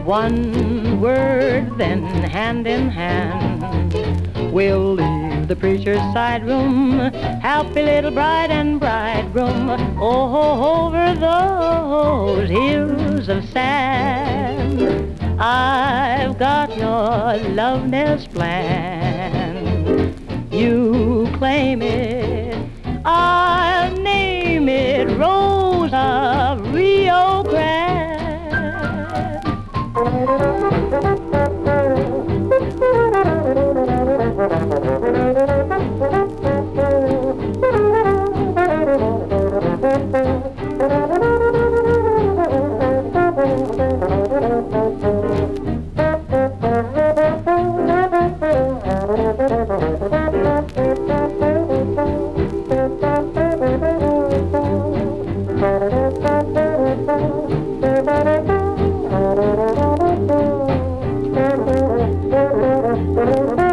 One word, then hand in hand, we'll leave the preacher's side room, happy little bride and bridegroom, oh, over those hills of sand. I've got your love nest planned. You claim it, I'll name it Rose of Rio Grande. Thank you.